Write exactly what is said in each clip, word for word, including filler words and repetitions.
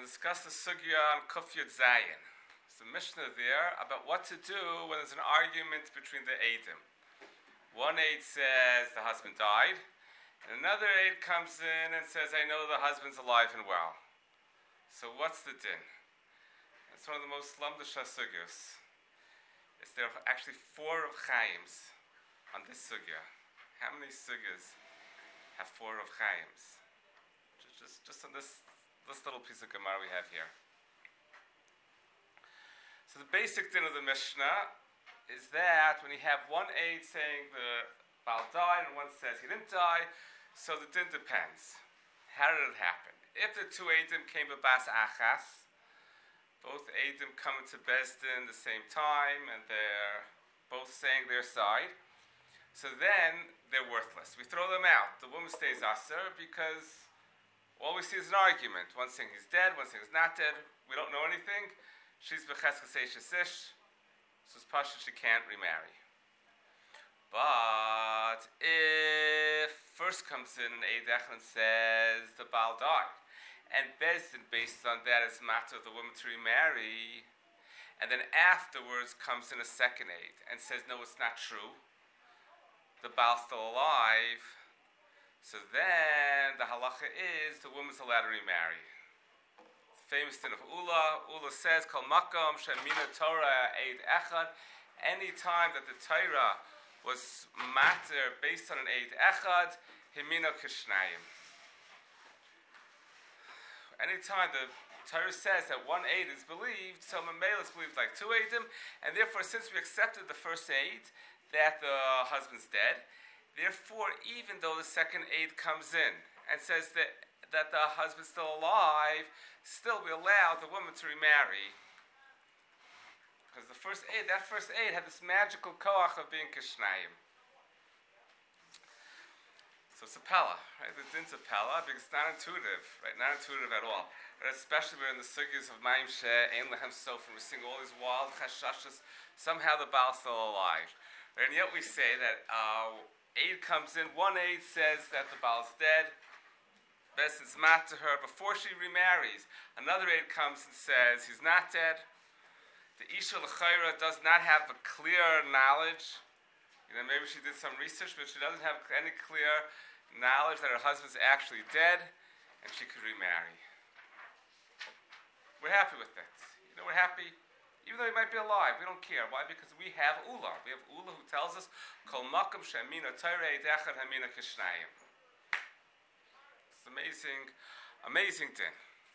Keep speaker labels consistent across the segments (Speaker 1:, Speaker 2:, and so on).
Speaker 1: discuss the sugya on Kuf Yud Zayin. It's a Mishnah there about what to do when there's an argument between the Eidim. One Eid says the husband died, and another Eid comes in and says, I know the husband's alive and well. So what's the din? It's one of the most lamdasha sugyas. It's there are actually four of Chaims on this sugya. How many sugyas have four of Chaims? Just, just, just on this, this little piece of Gemara we have here. So the basic din of the Mishnah is that when you have one aid saying the Baal died and one says he didn't die, so the din depends. How did it happen? If the two aidim came b'bas achas, both aidim come into Beis Din the same time and they're both saying their side, so then they're worthless. We throw them out. The woman stays aser because all we see is an argument. One saying he's dead, one saying he's not dead. We don't know anything. She's b'cheskes ish. So it's pashut she can't remarry. But if first comes in an Eid Echad and says the Baal died, and Beis Din based on that is matter of the woman to remarry, and then afterwards comes in a second Eid and says no, it's not true, the Baal's still alive, so then the halacha is the woman's allowed to remarry. Famous din of Ula. Ula says, Kol makom shemina Torah Eid Echad. Any time that the Torah was matter based on an Eid Echad, himino kishnayim. Any time the Torah says that one Eid is believed, so Mamela is believed like two Eidim, and therefore, since we accepted the first Eid that the husband's dead, therefore, even though the second Eid comes in and says that that the husband's still alive, still we allow the woman to remarry. Because the first aid, that first aid had this magical koach of being kishnayim. So it's a pella, right? The din's a pella because it's not intuitive, right? Not intuitive at all. But especially we're in the sugyas of Maim Sheh, Ein Lehem Sofer, we're seeing all these wild chashashas, somehow the Baal's still alive. Right? And yet we say that uh, aid comes in, one aid says that the Baal's dead, Beis Din's mat to her before she remarries. Another aid comes and says he's not dead. The Isha L'chaira does not have a clear knowledge. You know, maybe she did some research, but she doesn't have any clear knowledge that her husband's actually dead, and she could remarry. We're happy with that. You know, we're happy, even though he might be alive. We don't care. Why? Because we have Ula. We have Ula who tells us, Kol makom she'amina Torah Eid Echad hamina kishnayim. Amazing, amazing din.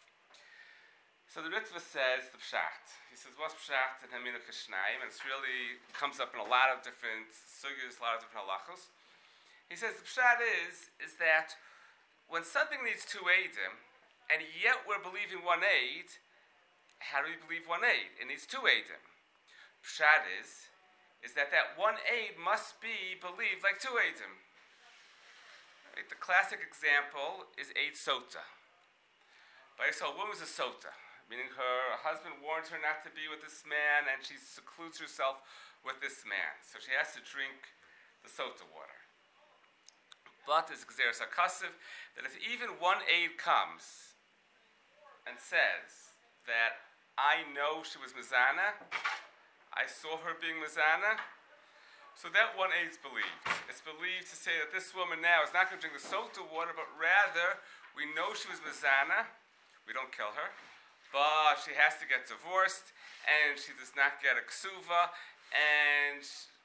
Speaker 1: So the Ritva says the pshat. He says, what's pshat in Hamina Kishnayim? And it really comes up in a lot of different sugyas, a lot of different halachos. He says the pshat is, is that when something needs two eidim, and yet we're believing one aid, how do we believe one aid? It needs two eidim. Pshat is, is that that one aid must be believed like two eidim. Right, the classic example is Eid Sota. Right, so a woman's a Sota, meaning her husband warns her not to be with this man and she secludes herself with this man. So she has to drink the Sota water. But there's Gzeres HaKasev that if even one aid comes and says that I know she was Mizana, I saw her being Mizana, so that one aid is believed. It's believed to say that this woman now is not going to drink the sota water, but rather we know she was Mizana. We don't kill her, but she has to get divorced, and she does not get a ksuva, and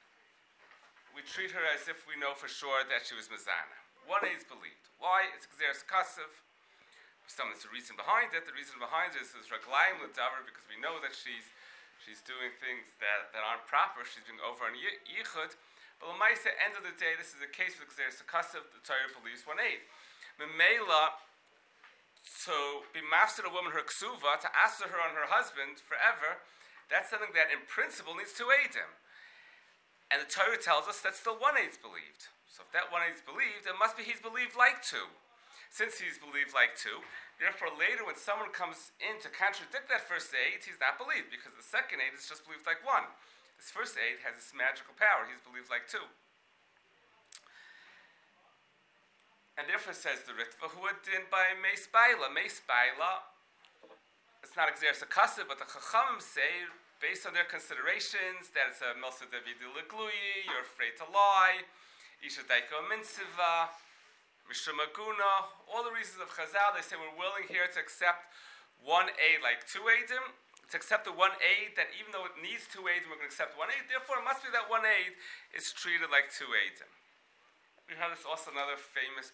Speaker 1: we treat her as if we know for sure that she was Mizana. One aid is believed. Why? It's Gzeres Kasev. Some there's a reason behind it. The reason behind it is Raglayim L'Davar, because we know that she's She's doing things that, that aren't proper. She's being over on yichud. But l'maisa, end of the day, this is a case with Gzeres HaKasev. The Torah believes one aid. Memela, to be mafsed a woman her ksuva, to ask her on her husband forever, that's something that in principle needs two aidim. And the Torah tells us that still one aid is believed. So if that one aid is believed, it must be he's believed like two. Since he's believed like two, therefore later when someone comes in to contradict that first aid, he's not believed, because the second aid is just believed like one. This first aid has this magical power, he's believed like two. And therefore says the Ritva, who had din by Meis Baila. Meis Baila not Xeris Akasa, but the Chachamim say, based on their considerations, that it's a Milsa David Legluyi, you're afraid to lie, Isha Daiko Minsiva, Mishra Maguna, all the reasons of Chazal, they say we're willing here to accept one aid like two aidim, to accept the one aid that even though it needs two aidim, we're going to accept one aid, therefore it must be that one aid is treated like two aidim. We have this also another famous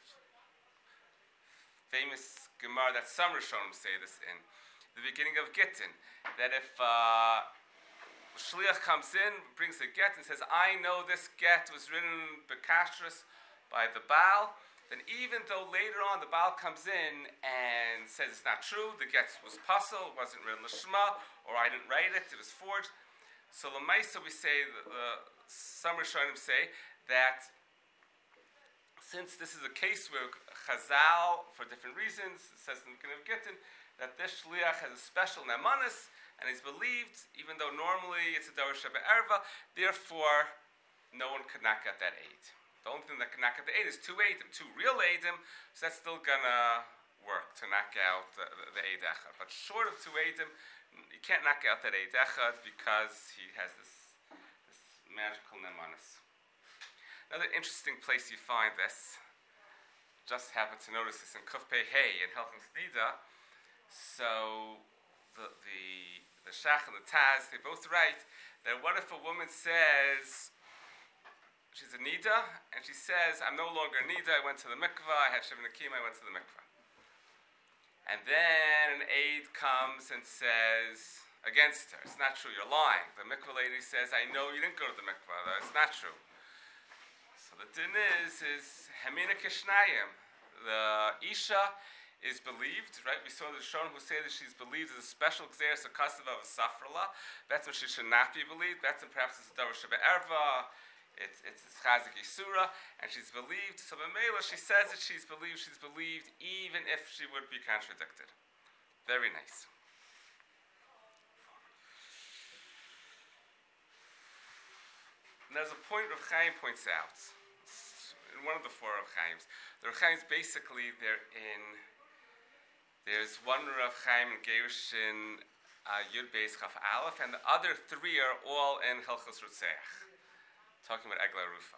Speaker 1: famous Gemara that some Rishonim say this in the beginning of Gittin, that if uh, Shliach comes in, brings a get and says, I know this get was written Bekashrus by the Baal, then even though later on the Baal comes in and says it's not true, the get was puzzle, it wasn't written Lishma, or I didn't write it, it was forged. So Lamaisa we say, uh, some Rishonim say that since this is a case where Chazal, for different reasons, it says in the beginning of Gittin, that this Shliach has a special Nemanis, and he's believed, even though normally it's a Darash Erva, therefore no one could knock out that aid. The only thing that can knock out the aid is two aidim, two real aidim, so that's still gonna work to knock out the, the, the aid echad. But short of two aidim, you can't knock out that aid echad because he has this, this magical Nemanis. Another interesting place you find this, just happened to notice this in Kuf Pei Hey in Hilchos Nida. So the the the Shach and the Taz, they both write that what if a woman says she's a Nida and she says, I'm no longer a Nida, I went to the mikvah, I had Shiva Nakim, I went to the mikvah. And then an aide comes and says against her, it's not true, you're lying. The mikvah lady says, I know you didn't go to the mikvah, it's not true. So the din is, is Hemina Kishnayim. The Isha is believed, right? We saw the Shon who say that she's believed as a special Xeris Akasiv of a Safrala. That's when she should not be believed. That's when perhaps it's a Davar Sheba Erva, it's it's Chazik Yisura, and she's believed. So B'Meila, she says that she's believed, she's believed even if she would be contradicted. Very nice. And there's a point Rav Chaim points out in one of the four Rav Chaims. The Rav Chaims basically, they're in, there's one Rav Chaim in Gerushin uh, Yud Beis Chaf Aleph, and the other three are all in Hilchos Rutzeach, talking about Egla Rufa.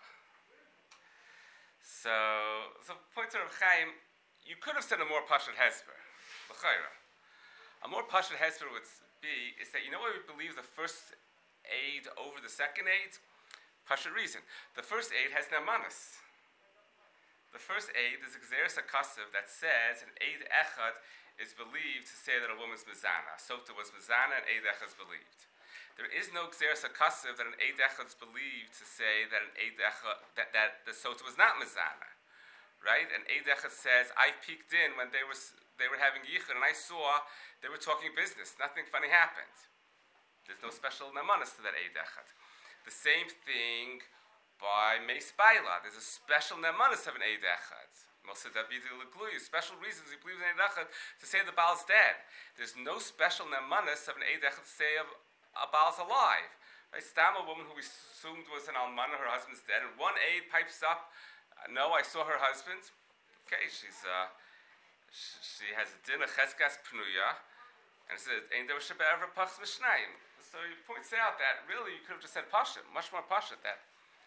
Speaker 1: So, so point to Rav Chaim, you could have said a more Pashut Hesper, L'chayra. A more Pashut Hesper would be, is that, you know why we believe the first aid over the second aid? Pashut reason. The first aid has Nemanis. The first aid is a Xeris Akasiv that says an aid echad is believed to say that a woman's mizana. Sota was mizana and aid echad is believed. There is no Xeris Akasiv that an aid echad is believed to say that an aid echad, that, that the Sota was not mizana. Right? An aid echad says, I peeked in when they were they were having yichud and I saw they were talking business. Nothing funny happened. There's no special namanas to that aid echad. The same thing by Meis Baila. There's a special nemanis of an Eid Echad. Special reasons he believes in Eid Echad to say the Baal's dead. There's no special nemanis of an Eid Echad to say a, a Baal's alive. Right? Stam, a woman who we assumed was an Almana, her husband's dead, and one aid pipes up, uh, no, I saw her husband. Okay, she's uh, she, she has a din of Cheskas Pnuya, and it says, Ein there Sheba ever Pachs Mishnayim. So he points out that really you could have just said Pasha, much more Pasha, that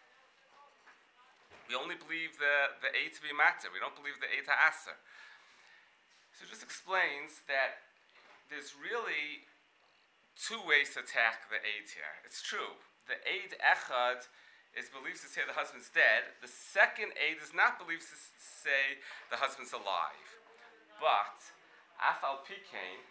Speaker 1: we only believe the, the A to be matter. We don't believe the A to aser. So it just explains that there's really two ways to attack the aid here. It's true. The aid echad is believed to say the husband's dead. The second aid is not believed to say the husband's alive. But afal pikein,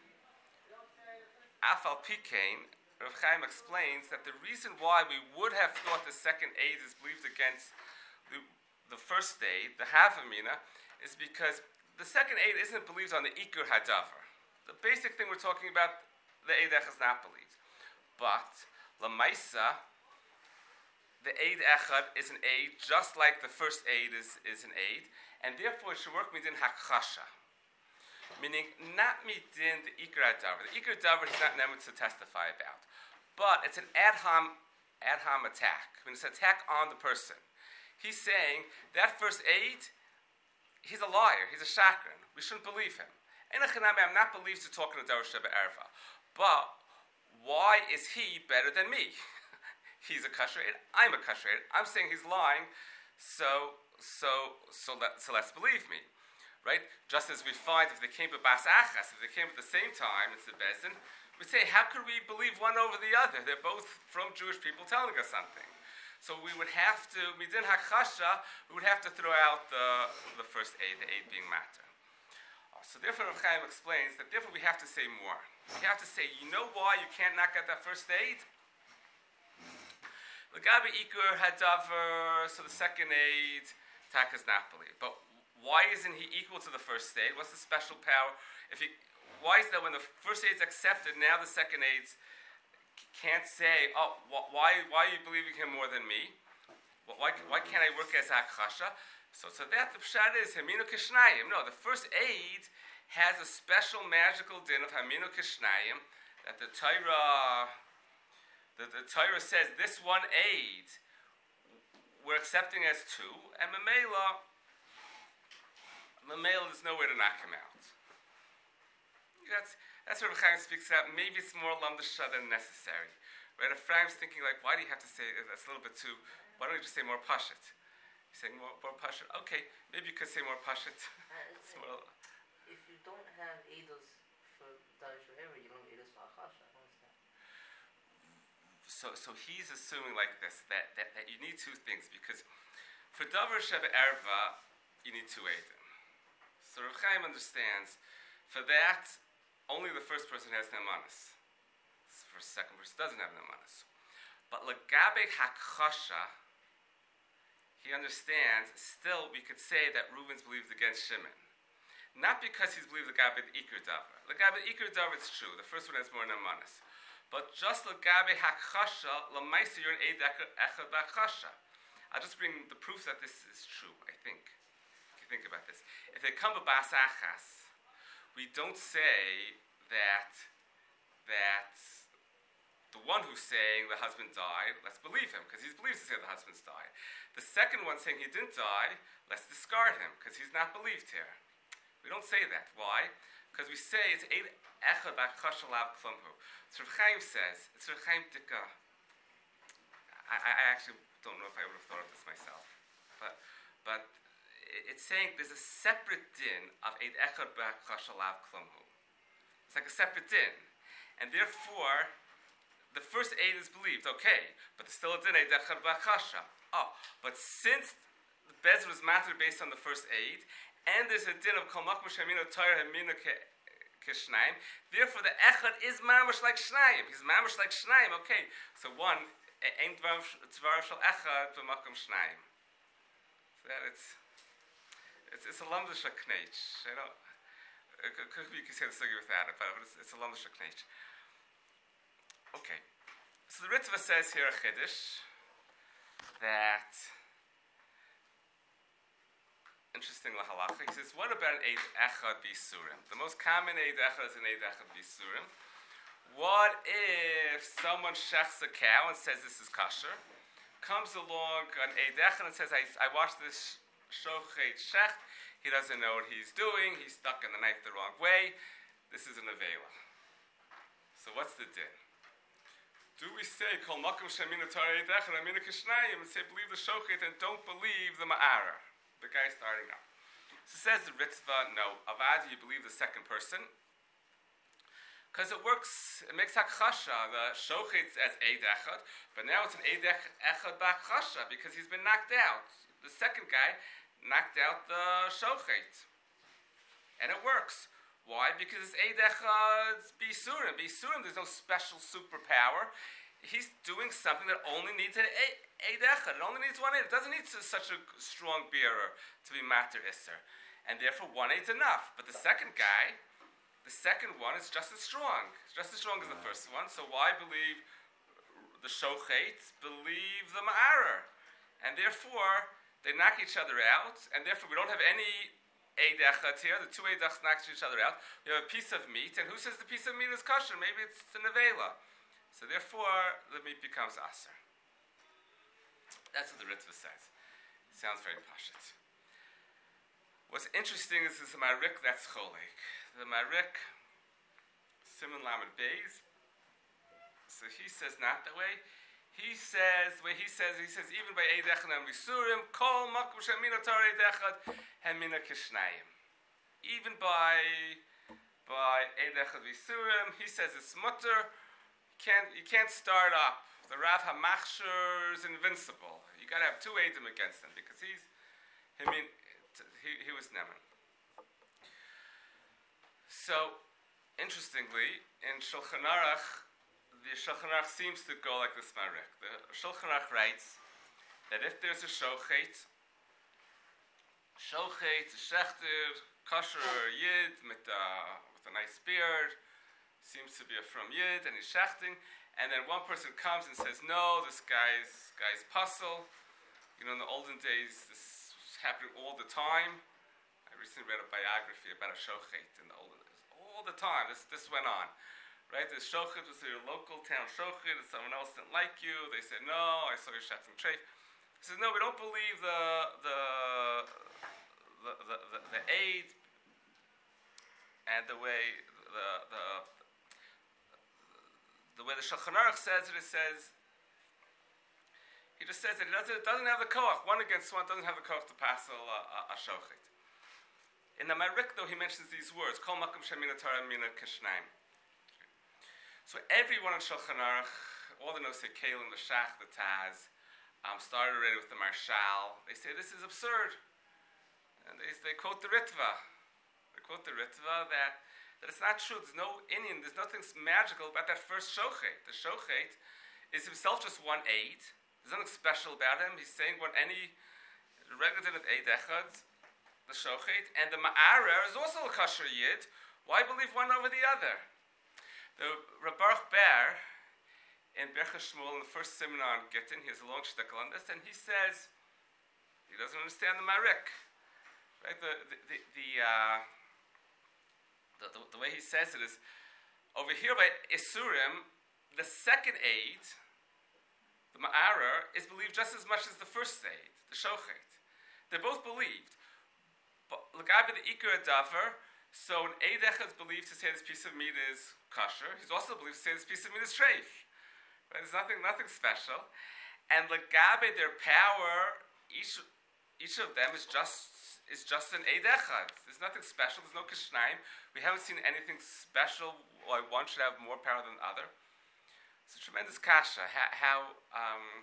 Speaker 1: afal pikein, Rav Chaim explains that the reason why we would have thought the second aid is believed against the, the first aid, the Havamina, is because the second aid isn't believed on the Ikur Hadavar. The basic thing we're talking about, the aid echad is not believed. But Lamaisa, the aid echad is an aid just like the first aid is, is an aid, and therefore it should work midin hakchasha. Meaning, not midin the Ikur Hadavar. The Ikur Hadavar is not never to testify about. But it's an adham, adham attack. I mean, it's an attack on the person. He's saying that first aid, he's a liar, he's a shakran. We shouldn't believe him. I'm not believed to talk in the Darash Sheba Erva. But why is he better than me? He's a kasher eid, I'm a kasher eid. I'm saying he's lying, so so so let so let's believe me, right? Just as we find if they came to Bas Achas, if they came at the same time, it's the Bezdin, we say how could we believe one over the other? They're both from Jewish people telling us something. So we would have to midin hakasha, we would have to throw out the the first aid, the aid being matter. So therefore, Rav Chaim explains that therefore we have to say more. We have to say, you know why you can't knock out that first aid? L'gabe ikur hadavar, so the second aid, tak is not believed. But why isn't he equal to the first aid? What's the special power? If he, why is that when the first aid is accepted, now the second aid can't say, oh, wh- why why are you believing him more than me? Why why can't I work as akasha? So so that the pshat is haminu kishnayim. No, the first aid has a special magical din of haminu kishnayim that the Torah. The, the Torah says this one aid we're accepting as two, and Mamela, Mamela, there's no way to knock him out. That's that's what Rav Chaim speaks about. Maybe it's more lamdasha than necessary. Right? If Chaim's thinking like, why do you have to say that's a little bit too? Why don't you just say more pashut? You're saying more, more pashut. Okay, maybe you could say more pashut.
Speaker 2: Uh, more, if you don't have eidos for Darish Area, you don't have eidos for Achasha.
Speaker 1: So, so he's assuming like this, that, that, that you need two things, because for Davar Sheba Erva, you need two Eidim. So Rav Chaim understands, for that, only the first person has Nemanis. The first, second person doesn't have Nemanis. But Lagabe Hakchasha, he understands, still we could say that Reuven's believed against Shimon. Not because he's believed Lagabe Iker Davar. Lagabe Iker Davar, it's true, the first one has more Nemanis. But just l'gabe hakchasha, l'maisa you're an eid echad b'achasha. I'll just bring the proof that this is true, I think. If you think about this. If they come to bas achas, we don't say that, that the one who's saying the husband died, let's believe him, because he believes to say the husband's died. The second one saying he didn't die, let's discard him, because he's not believed here. We don't say that. Why? Because we say it's eid echad b'achasha lav klumhu. So Rav Chaim says, it's Rav Chaim Tika. I, I actually don't know if I would have thought of this myself. But but it's saying there's a separate din of Eid Echad B'Chasha Lav Klumhu. It's like a separate din. And therefore, the first Eid is believed, okay, but there's still a din Eid Echad B'Chasha. Oh, but since the Bezer was matter based on the first Eid, and there's a din of Kol Makom Shemino Torah Hamina Shnaim. Therefore, the echad is mamash like shnaim. He's mamash like shnaim. Okay, so one ain't dvar shel echad b'makom shnaim. So that it's it's it's a lamdasha knech. You know, could you can say the sugi without it, but it's, it's a lamdasha knech. Okay, so the Ritva says here a chiddush that. Interesting lahalacha. He says, what about an Eid Echad Bisurim? The most common Eid Echad is an Eid Echad Bisurim. What if someone shechs a cow and says this is kosher, comes along an Eid Echad and says, I, I watched this shochet shecht, he doesn't know what he's doing, he's stuck in the knife the wrong way, this is an Avela. So what's the din? Do we say, Kol Makom Shemina Torah Eid Echad Amina Kishnayim, and say, believe the shochet and don't believe the ma'ara? The guy starting up. So says the Ritva, no, Avad, you believe the second person. Because it works, it makes hakchasha, the shochet's as Eid Echad, but now it's an Eid Echad b'achasha, because he's been knocked out. The second guy knocked out the shochet. And it works. Why? Because it's Eid Echad b'isurim. B'isurim, there's no special superpower. He's doing something that only needs an Eid Echad. It only needs one Eid. It doesn't need such a strong bearer to be Mater Isser. And therefore one Eid's enough. But the second guy, the second one is just as strong. It's just as strong as the first one. So why believe the Shochet? Believe the Ma'arer. And therefore, they knock each other out. And therefore we don't have any Eid Echad here. The two Eid Echad knock each other out. We have a piece of meat. And who says the piece of meat is kosher? Maybe it's the Nevela. So therefore, the meat becomes aser. That's what the Ritva says. It sounds very pashut. What's interesting is this Marik that's cholik. The Marik, Simon Lamed Beis. So he says not that way. He says, the way he says, he says, even by Eid Echad and Visurim, Kol Makum Shemina Torah Eid Echad, Hemina Kishnayim. Even by by Eid Echad Visurim, he says it's mutter. You can't, you can't start up. The Rav HaMachshir is invincible. You got to have two Eidim against him because he's, I mean, he, he was Neman. So, interestingly, in Shulchan Aruch, the Shulchan Aruch seems to go like this Marik. The Shulchan Aruch writes that if there's a shochet, shochet, a shechter, kosher yid with a, with a nice beard, seems to be a from yid, and he's shechting, and then one person comes and says, no, this guy's guy's puzzle. You know, in the olden days, this was happening all the time. I recently read a biography about a shochet in the olden days. All the time, this this went on. Right, the shochet was your local town shochet, and someone else didn't like you. They said, no, I saw you shechting treif. He says, no, we don't believe the the the the, the, the aid and the way the the the way the Shulchan Aruch says it. It says he just says that it doesn't it doesn't have the koach. One against one doesn't have the koach to pass a, a, a shochet. In the Marik, though, he mentions these words: Kol makom shemina Torah mina kishnaim. So everyone in Shulchan Aruch, all the Nosei Kelim, the Shach, the Taz, um, started already with the Marshal. They say this is absurd, and they they quote the Ritva. They quote the Ritva that that it's not true. There's no Indian. There's nothing magical about that first shochet. The shochet is himself just one aid. There's nothing special about him. He's saying what any regular din of aid echad, the shochet, and the ma'arer is also a kosher yid. Why believe one over the other? The Rabbaruch Ber in Birchas Shmuel in the first seminar on Gittin, he has a long shtickle on this, and he says he doesn't understand the Marik. Right? The the the the, uh, the, the the way he says it is over here by Isurim, the second aid, the Ma'arer, is believed just as much as the first aid, the Shochet. They're both believed. But L'gabe the Ikar Davar, so an aid echad is believed to say this piece of meat is kosher. He's also believed to say this piece of meat is treif. Right? There's nothing, nothing special. And L'gabe, their power, each each of them is just is just an eid echad. There's nothing special. There's no kishnaim. We haven't seen anything special. Why one should have more power than the other. It's a tremendous kasha. How, how um,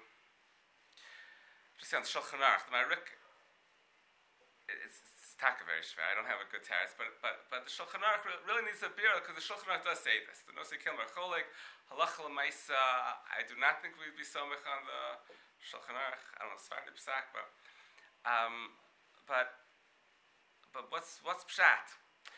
Speaker 1: just on Shulchan Aruch, the Marik, it's, it's taka very shver. I don't have a good teretz, but but but the Shulchan Aruch really needs a beer because the Shulchan Aruch does say this. The Nosei Kelim are cholik halacha l'maisa. I do not think we'd be somich on the Shulchan Aruch. I don't know Sfardi Psak, but um, but but what's what's pshat?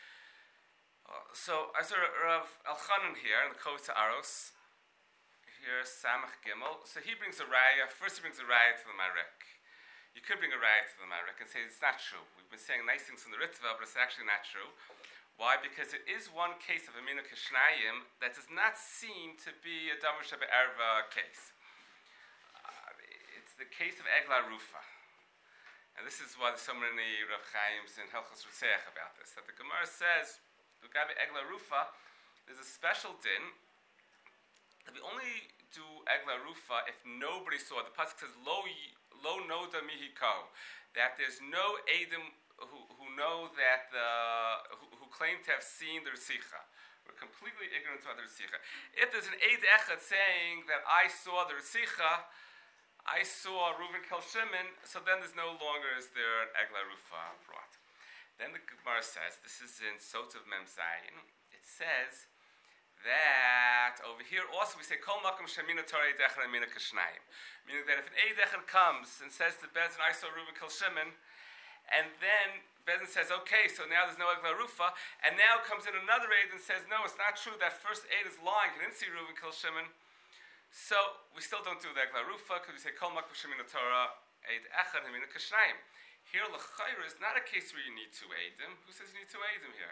Speaker 1: Uh, so I saw Rav Elchanan here in the Kota Aros. Here Samach Gimel. So he brings a raya. First he brings a raya to the Marik. You could bring a raya to the Marik and say it's not true. We've been saying nice things from the Ritva, but it's actually not true. Why? Because there is one case of Aminu Kishnayim that does not seem to be a Davar Sheba Erva case. Uh, it's the case of Egla Rufa. And this is why there's so many Rav Chaims and Hilchos Rutzeach about this. That the Gemara says, L'gabe Egla Rufa, there's a special din that we only do Egla Rufa if nobody saw. The pasuk says, Lo Lo Noda Mihiko, that there's no Eidim who, who know that the who, who claim to have seen the Resicha. We're completely ignorant about the Resicha. If there's an Eid Echad saying that I saw the Resicha, I saw Reuven Kel Shimon, so then there's no longer is there an Egla Rufa brought. Then the Gemara says, this is in Sotav Mem Zayin, it says that over here also we say Kol Makom Shemina Torah Eid Echad Amina Kishnayim, meaning that if an Eid Echad comes and says to Bezin, I saw Reuven Kel Shimon, and then Bezin says, okay, so now there's no Egla Rufa, and now comes in another Eid and says, no, it's not true, that first Eid is lying, he didn't see Reuven Kel Shimon. So we still don't do the Egla Rufa because we say Kol Makom Shemina Torah Eid Echad Amina Kishnayim. Here, l'chayr is not a case where you need two eidim. Who says you need two eidim here?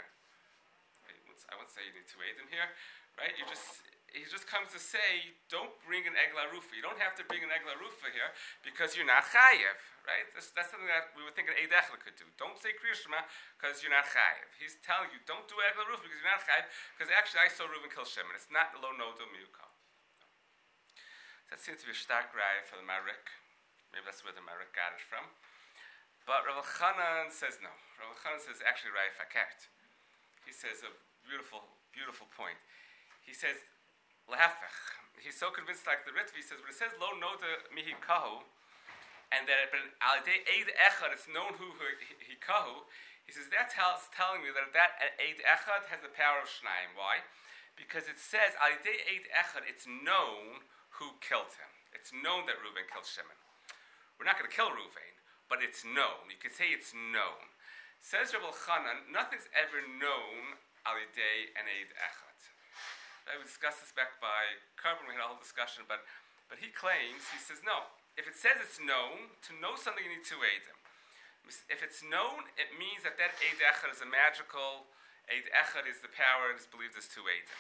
Speaker 1: I wouldn't say you need two eidim here, right? You just he just comes to say, don't bring an egla rufa. You don't have to bring an egla rufa here because you're not chayev, right? That's, that's something that we would think an Eid Echad could do. Don't say Kriya Shema because you're not chayiv. He's telling you, don't do Egel Reuven because you're not chayiv, because actually I saw Reuven kill Shimon. It's not lo nodo miyukal. That seems to be a stark raya for the Marik. Maybe that's where the Marik got it from. But Rav Elchanan says no. Rav Elchanan says actually raya fakert. He says a beautiful, beautiful point. He says, Lehefech. He's so convinced, like the Ritva, he says, when it says lo noda mihi kahu, and that al day eid echad, it's known who he kahu, he says that's how it's telling me that that eid echad has the power of shnaim. Why? Because it says al day eid echad, it's known who killed him. It's known that Reuven killed Shimon. We're not going to kill Reuven, but it's known. You could say it's known. Says Rav Elchanan, nothing's ever known al day and eid echad. We discussed this back by Carbon, we had a whole discussion, but but he claims, he says, no, if it says it's known, to know something you need two Eidim. If it's known, it means that that Eid Echad is a magical, Eid Echad is the power, and is believed as two Eidim.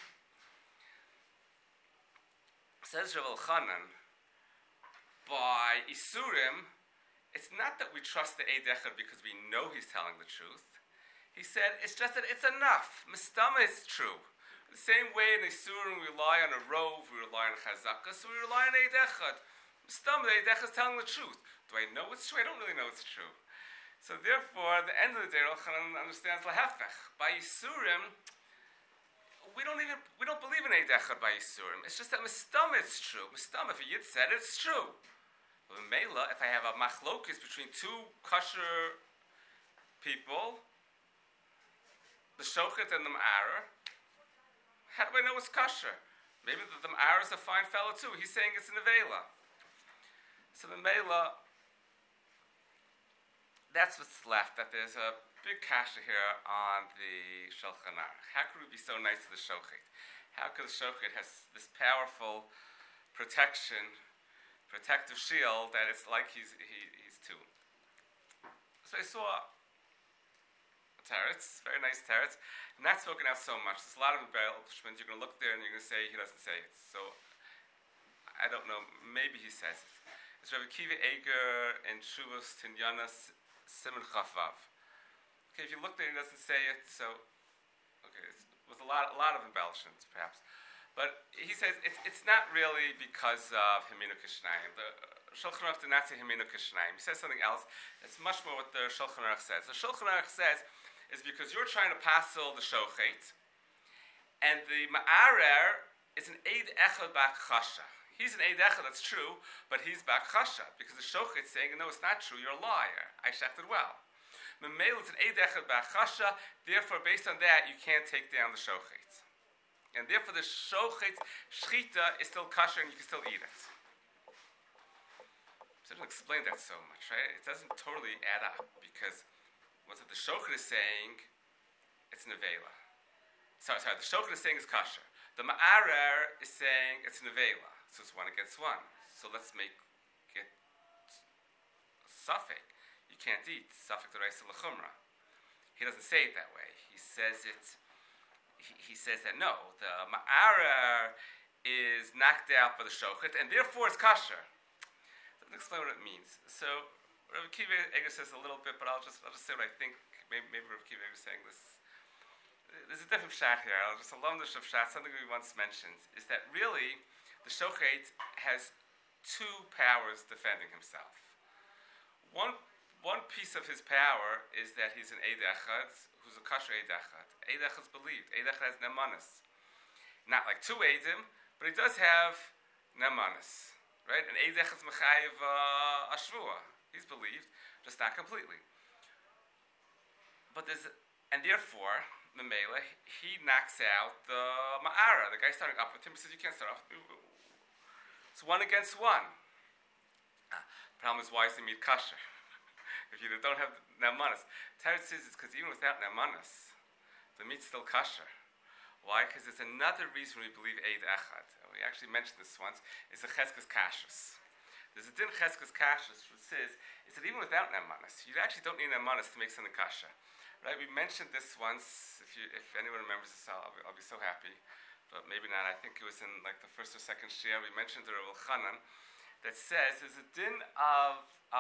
Speaker 1: Says Rav Elchanan, by Isurim, it's not that we trust the Eid Echad because we know he's telling the truth. He said, it's just that it's enough. Mistama is true. The same way in Isurim we rely on a rove, we rely on Chazaka, so we rely on Eid Echad. Stum, the Eid Echad is telling the truth. Do I know it's true? I don't really know it's true. So therefore, at the end of the day, Rav Elchanan understands Lahefech. By Isurim, we don't even we don't believe in Eid Echad by Isurim. It's just that Mistam it's true. Mistam, if a Yid said it, it's true. But in Mela, if I have a machlokis between two kosher people, the Shochet and the Ma'ara, how do I know it's kosher? Maybe the, the Ma'ara is a fine fellow too. He's saying it's an Avela. So the Mela, that's what's left, that there's a big kasha here on the Shulchan Aruch. How could we be so nice to the Shochet? How could the Shochet has this powerful protection, protective shield that it's like he's he, he's two? So I saw a teretz, very nice teretz, not spoken out so much. There's a lot of embellishments. You're going to look there and you're going to say he doesn't say it. So I don't know. Maybe he says it. It's Rabbi Kiva Eger and Shuvos Tinyanas Simon Chavav. Okay, if you look there, he doesn't say it. So okay, it's, with a lot, a lot of embellishments, perhaps. But he says it's it's not really because of Heminu Kishnayim. The uh, Shulchan Aruch did not say Heminu Kishnayim. He says something else. It's much more what the Shulchan Aruch says. The Shulchan Aruch says is because you're trying to passel the Shochet, and the Ma'arer is an Eid Echad Bak Chasha. He's an Eid Echad, that's true, but he's Bak Chasha, because the Shochet is saying, no, it's not true, you're a liar. I shechted well. Memel is an Eid Echad Bak Chasha, therefore, based on that, you can't take down the Shochet. And therefore, the Shochet Shchita is still kosher, and you can still eat it. So I don't explain that so much, right? It doesn't totally add up, because what's it the Shochet is saying, it's Nevela. Sorry, sorry, the Shochet is saying it's kosher. The Ma'arer is saying it's Nevela. So it's one against one. So let's make it Safek. You can't eat Safek the Reis L'chumra. He doesn't say it that way. He says it, he, he says that no, the Ma'arer is knocked out by the Shochet, and therefore it's kosher. Doesn't explain what it means. So Rabbi Kiva Eger says a little bit, but I'll just I'll just say what I think. Maybe, maybe Rabbi Kiva Eger is saying this. There's a different shot here. I'll just a lumdish of shot. Something we once mentioned is that really the Shochet has two powers defending himself. One one piece of his power is that he's an Eid Echad, who's a kosher Eid Echad. Eid Echad is believed. Eid Echad has nemanis. Not like two Eidim, but he does have nemanis. Right? And Eid Echad is mechayev uh, ashvua. He's believed, just not completely. But there's, and therefore, the Mela, he knocks out the Ma'ara. The guy starting up with him, he says, you can't start off. It's one against one. Ah, problem is, why is the meat kosher? If you don't have nemanis. Teretz says it's because even without nemanis, the meat's still kosher. Why? Because there's another reason we believe Eid Echad. We actually mentioned this once. It's a cheskes kashrus. There's a din cheskes kashrus which says is that even without nemanis, you actually don't need nemanis to make something kosher. Right? We mentioned this once. If you, if anyone remembers this, I'll, I'll be so happy. But maybe not. I think it was in like the first or second share. We mentioned the Rav Elchanan that says there's a din of of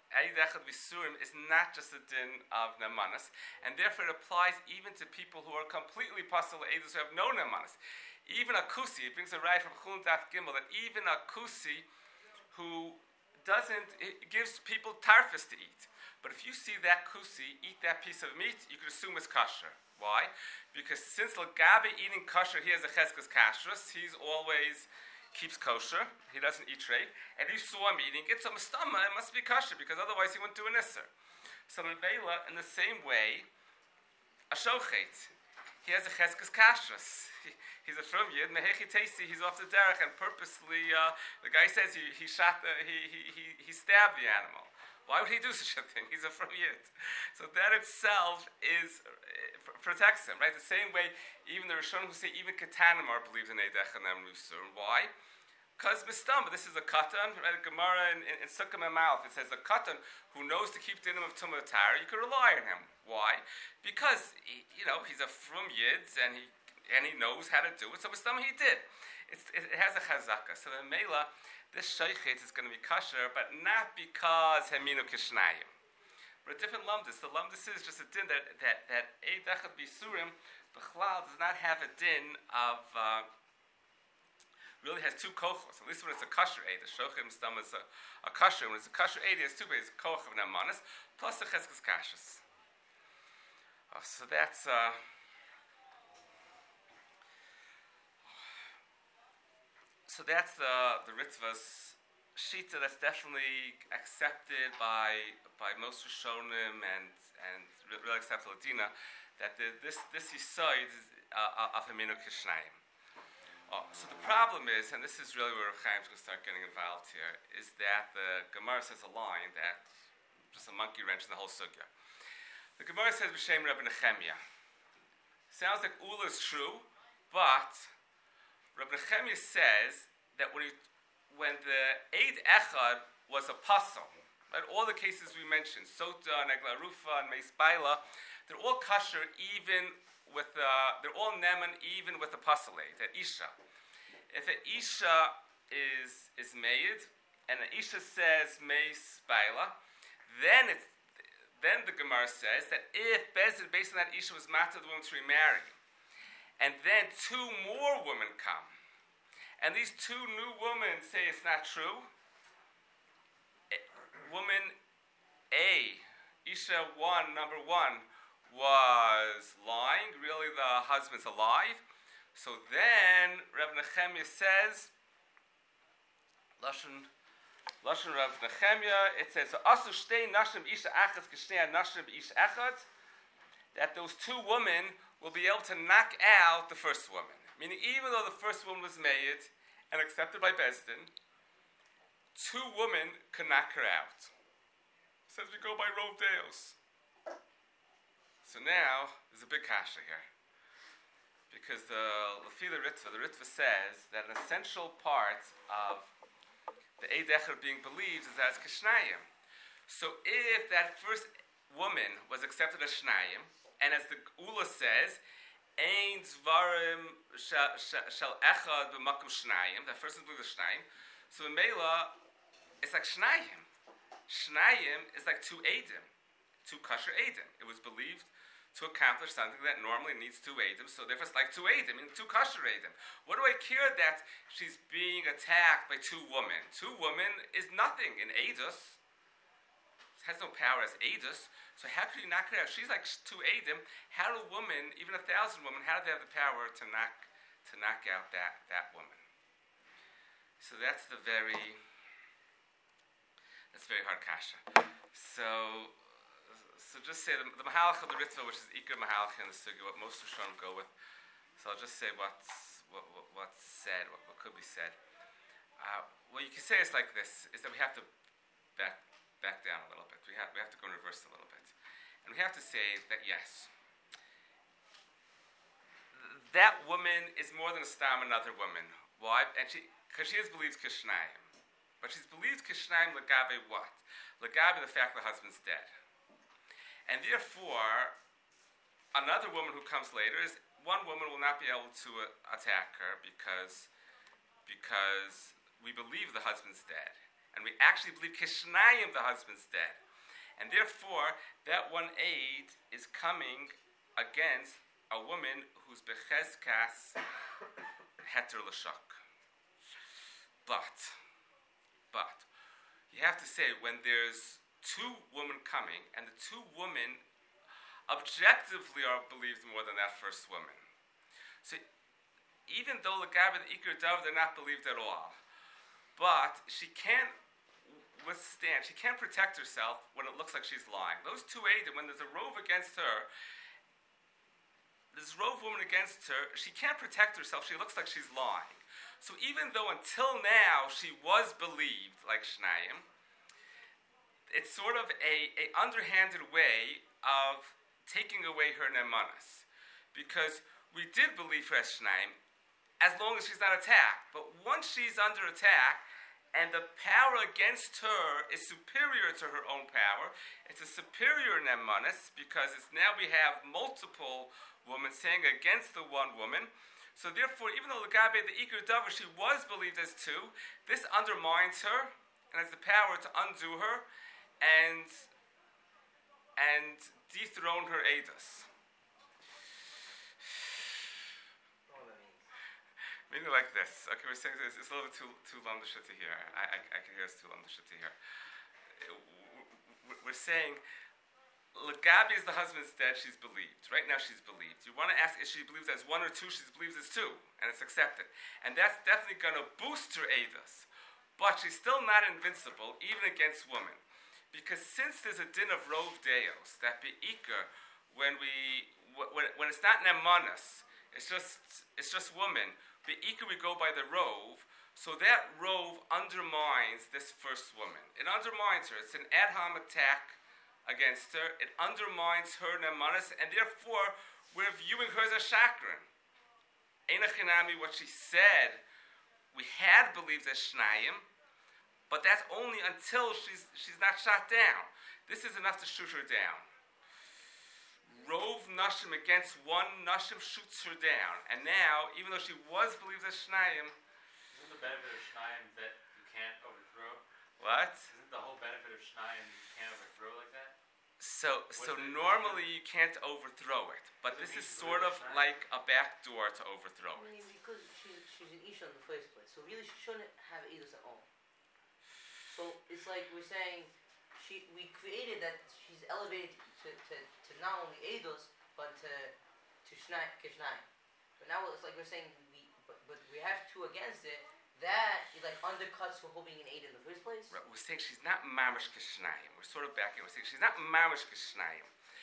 Speaker 1: Eid Echad B'Surim is not just a din of Nemanis, and therefore it applies even to people who are completely pasul Eidus who have no Nemanis. Even a Kusi, it brings a right from Chulun Daf Gimel, that even a Kusi who doesn't, it gives people tarfus to eat. But if you see that Kusi eat that piece of meat, you could assume it's kosher. Why? Because since Lagabe eating kosher, he has a cheskes kashrus, he's always keeps kosher, he doesn't eat treif, and you saw him eating it, so mistama, it must be kosher, because otherwise he wouldn't do an isser. So Levela, in the same way, a shochet, he has a cheskes kashrus. He, he's a from yid, mehechi tesi, he's off the derech, and purposely, uh, the guy says he, he shot, the, he, he, he, he stabbed the animal. Why would he do such a thing? He's a from yid. So that itself is, uh, protects him, right? The same way, even the Rishonim who say even Katanimar believes in Eid Echad B'Surim. Why? Because Mistama, this is a katan, right? A Gemara in, in, in Sukkah Mouth, it says a katan who knows to keep dinim of Tumah Tara, you can rely on him. Why? Because, he, you know, he's a from Yids, and he and he knows how to do it, so Mistama he did. It's, it, it has a chazaka. So the Mela, this shaychet is going to be kosher, but not because Heminu Kishnayim. But a different lumdis. The lumdis is just a din that that that Eid Echad B'Surim, the chalal does not have a din of uh, really has two kochos. At least when it's a kosher Eid, the shochem stam is a, a kosher. When it's a kosher Eid, it has two ways: koch of nemanis plus the cheskes kashrus. Oh, so that's. Uh, so that's the the ritzvahs shita that's definitely accepted by by most Rishonim and and really accepted Ladina, that the, this this yesod is uh, of Heminu Kishnayim. Oh, so the problem is, and this is really where Rav Chaim's going to start getting involved here, is that the Gemara says a line that just a monkey wrench in the whole sugya. The Gemara says b'shem Rabbi Nechemia. Sounds like Ula is true, but Rabbi Nechemia says that when he when the Eid Echad was a pasal, right? All the cases we mentioned, Sota, Negla Rufa, and Meis Baila, they're all kosher even with uh, they're all neman even with the pasal Eid, that Isha. If an Isha is is made and an Isha says Meis Baila, then it's then the Gemara says that if Bezin, based on that Isha, was matter the woman to remarry, and then two more women come, and these two new women say it's not true, woman A, Isha one, number one, was lying, really the husband's alive, so then Rav Nechemia says, Lashon, Lashon Rav Nechemia, it says, Asu shtei nashim isha achas kishnei nashim ish echad, that those two women will be able to knock out the first woman. Meaning, even though the first woman was made and accepted by Bezdin, two women can knock her out. Says we go by Rov Deos. So now, there's a big kasha here. Because the Lefi the Ritva, the Ritva says that an essential part of the Eid Echad being believed is that it's Kishnayim. So if that first woman was accepted as Shnayim, and as the Ula says, Ein Zvarim Shal Echad B'Makom Shnayim, that first is believed as Shnayim, so in Mela, it's like Shnayim. Shnayim is like two Eidim, two kosher Eidim. It was believed to accomplish something that normally needs two Eidim, so therefore it's like two Eidim, meaning two kosher Eidim. What do I care that she's being attacked by two women? Two women is nothing in Eidus. It has no power as Eidus, so how could you knock her out? She's like two Eidim. How do a woman, even a thousand women, how do they have the power to knock to knock out that, that woman? So that's the very that's very hard kasha. So So just say the, the Mahalach of the Ritva, which is Ikar Mahalach in the Sugya, what most Rishonim go with. So I'll just say what's what, what, what's said, what, what could be said. Uh, what you can say is like this: is that we have to back back down a little bit. We have we have to go in reverse a little bit, and we have to say that yes, that woman is more than a stam another woman. Why? And she because she is believed Kishnayim, but she's believed Kishnayim legabe what? Legabe the fact the husband's dead. And therefore, another woman who comes later is one woman will not be able to uh, attack her because because we believe the husband's dead. and we actually believe Kishnayim, the husband's dead. And therefore, that one aid is coming against a woman who's bechezkas heter l'shak. But, but, you have to say, when there's two women coming, and the two women objectively are believed more than that first woman. So, even though Lagabe the Iker Dov, they're not believed at all. But she can't withstand, she can't protect herself when it looks like she's lying. Those two Eidim, when there's a rove against her, this rove woman against her, she can't protect herself, she looks like she's lying. So even though until now she was believed like Shnayim, it's sort of a, a underhanded way of taking away her nemanas. Because we did believe her as Shnayim, as long as she's not attacked. But once she's under attack, and the power against her is superior to her own power, it's a superior nemanas, because it's now we have multiple women saying against the one woman. So therefore, even though Lagabe the Iker Davar, she was believed as two, this undermines her, and has the power to undo her, and and dethrone her Eidos. Meaning like this. Okay, we're saying this. It's a little bit too too lamdasha to hear. I, I I can hear it's too lamdasha to hear. We're saying Lagabi is the husband's dead. She's believed. Right now, she's believed. You want to ask, is she believed as one or two? She's believed as two, and it's accepted. And that's definitely going to boost her Eidos. But she's still not invincible, even against women. Because since there's a din of Rov Deos, that be'ikar, when we when, when it's not Nemanas, it's just it's just woman. Be'ikar we go by the Rov, so that Rov undermines this first woman. It undermines her. It's an ad hom attack against her. It undermines her Nemanas, and therefore we're viewing her as a shakran. Einachinami, what she said, we had believed as Shnayim, but that's only until she's she's not shot down. This is enough to shoot her down. Rov Nashim against one Nashim shoots her down. And now, even though she was believed as Shnayim...
Speaker 3: Isn't the benefit of Shnayim that you can't overthrow?
Speaker 1: What?
Speaker 3: Isn't the whole benefit of Shnayim you can't overthrow like that?
Speaker 1: So so normally you can't overthrow it. But this is sort of like a backdoor to overthrow
Speaker 2: I mean,
Speaker 1: it.
Speaker 2: because she, she's an Isha in the first place, so really she shouldn't have Eidos at all. So it's like we're saying, she we created that she's elevated to, to, to not only Eidos, but to to Shnai, Kishnai. But now it's like we're saying, we but, but we have two against it, that it like undercuts her whole being an Eid in the first place.
Speaker 1: Right, we're saying she's not mamish kishnayim. We're sort of backing. We're saying she's not mamish kishnayim.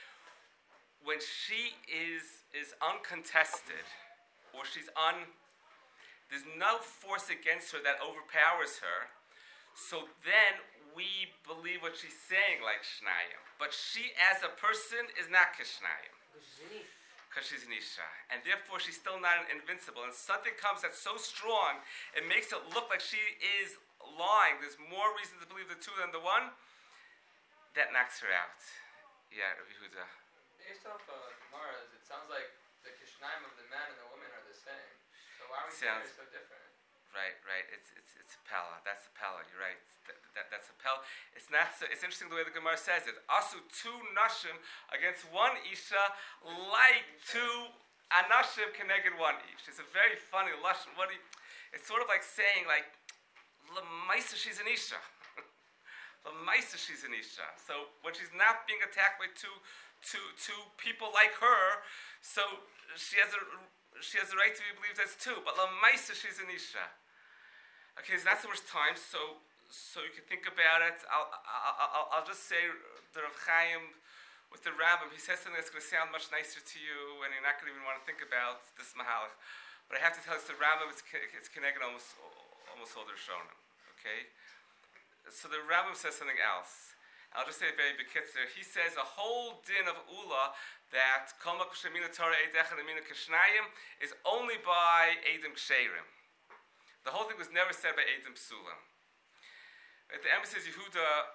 Speaker 1: When she is is uncontested, or she's un, there's no force against her that overpowers her. So then we believe what she's saying like Shnayim. But she as a person is not Kishnayim.
Speaker 2: Because she's an Isha.
Speaker 1: Because she's an Isha. And therefore she's still not invincible. And something comes that's so strong, it makes it look like she is lying. There's more reason to believe the two than the one. That knocks her out. Yeah, Rabbi Yehuda.
Speaker 4: Based off uh, Gemara, it sounds like the Kishnayim of the man and the woman are the same. So why are we saying they're so different?
Speaker 1: Right, right. It's it's it's a pella. That's a pella. You're right. That, that that's a pella. It's not. So, it's interesting the way the Gemara says it. Asu two nashim against one isha, like two anashim connected one ish. It's a very funny lashon. What? Do you, it's sort of like saying like, lemaisa she's an isha. Lemaisa she's an isha. So when she's not being attacked by two two two people like her, so she has a she has a right to be believed as two. But lemaisa she's an isha. Okay, so that's the worst time. So, so you can think about it. I'll, I'll, I'll just say the Rav Chaim with the Rambam. He says something that's going to sound much nicer to you, and you're not going to even want to think about this mahalach. But I have to tell you, the Rambam it's it's connected almost almost all the Rishonim. Okay, so the Rambam says something else. I'll just say it very bekitzer. He says a whole din of Ula that Kol Makom Shemina Torah Eidecha Lemina Kishnayim is only by Eidim Ksherim. The whole thing was never said by Eidim Psulim. Right, the Emes says Yehuda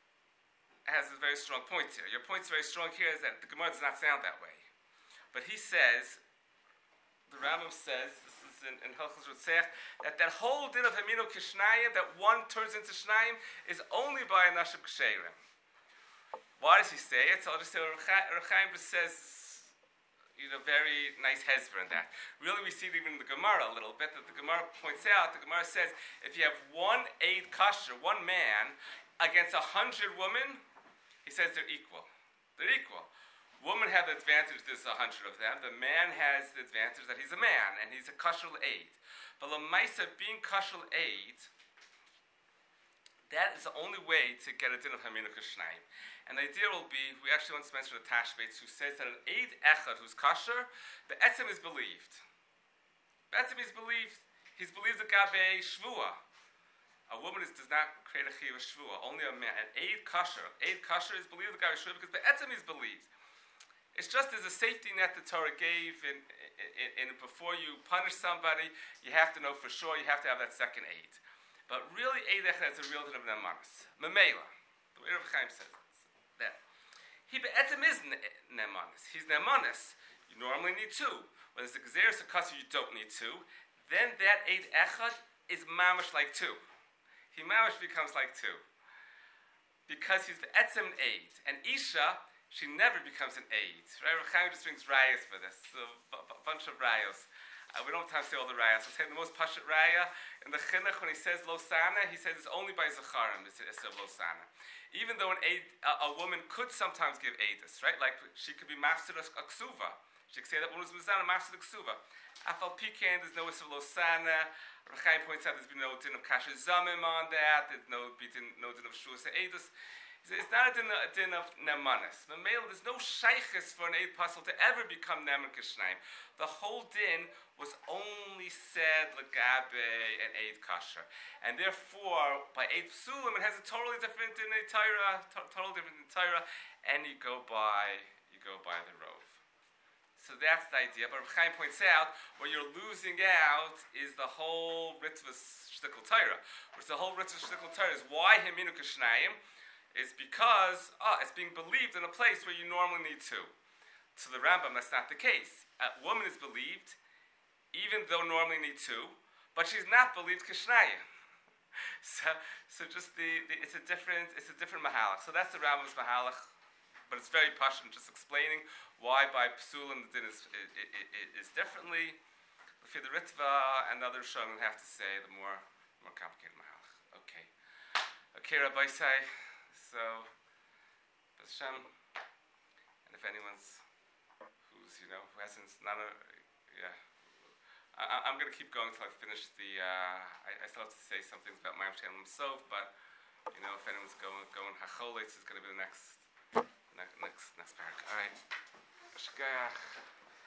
Speaker 1: has a very strong point here. Your point's very strong here is that the Gemara does not sound that way. But he says, the Rambam says, this is in, in Hilchos Rutzech, that that whole din of Haminu Kishnayim, that one turns into Shnayim, is only by a Nashim Ksherim. Why does he say it? So I'll just say, Rechaim just says, you know, very nice hezbollah in that. Really, we see it even in the Gemara a little bit, that the Gemara points out, the Gemara says, if you have one aid kasher, one man, against a hundred women, he says they're equal. They're equal. Women have the advantage there's a hundred of them. The man has the advantage that he's a man, and he's a kasher aid. But Lamaisa, being kasher aid, that is the only way to get a din of Haminu Kishnayim. And the idea will be, we actually once mentioned a Tashbetz who says that an aid echad who's kasher, the etzem is believed. The etzem is believed. He's believed the gabe shvua. A woman is, does not create a chiv shvua. Only a man. An aid kasher. Aid kasher is believed the gabe shvua because the etzem is believed. It's just as a safety net the Torah gave, in, in, in before you punish somebody, you have to know for sure, you have to have that second aid. But really, aid echad is a real din of nemanis. Memela, the way Rav Chaim says it. That. He be'etzem is nemanis. He's nemanis. You normally need two. When there's a gezeres akasa, you don't need two. Then that aid echad is mamish like two. He mamish becomes like two. Because he's be'etzem aid. And Isha, she never becomes an aid. Right? Rav Chaim just brings rayas for this. So a b- bunch of rayos. Uh, we don't have time to say all the rayas. I'll say the most pashut raya in the chinuch when he says lo sana, he says it's only by zacharim. It's of lo sana. Even though an aid, a, a woman could sometimes give aidus, right? Like she could be mafsid a ksuva. She could say that one was mizana mafsid a ksuva. Afal pikan, there's no issue of lo sana. Rav Chaim points out there's been no din of kasher zamim on that. There's no din, no din of shuas aidus. It's not a din, a din of nemanis. There's no shaykhis for an aid puzzle to ever become neman kishnayim. The whole din was only said legabe and aid kasher, and therefore by aid psulim it has a totally different din in Torah, to- totally different in Torah, and you go by you go by the rov. So that's the idea. But Rav Chaim points out what you're losing out is the whole ritzvah shtickle Torah, which the whole ritzvah shtickle Torah is why Haminu Kishnayim. Is because oh, it's being believed in a place where you normally need two. To the Rambam, that's not the case. A woman is believed, even though normally need two, but she's not believed kishnayim. So, so just the, the it's a different it's a different mahalach. So that's the Rambam's mahalach, but it's very passionate, just explaining why by psulim the din is is, is differently. For the Ritva and other Shon have to say the more more complicated mahalach. Okay, okay, Rabbi Say. So, Hashem, and if anyone's who's you know who hasn't not a yeah, I, I'm going to keep going until I finish the. Uh, I, I still have to say some things about Mayim Shalom Sov, but you know if anyone's going going Hacholitz is going to be the next next next next paragraph. All right, Shkayach.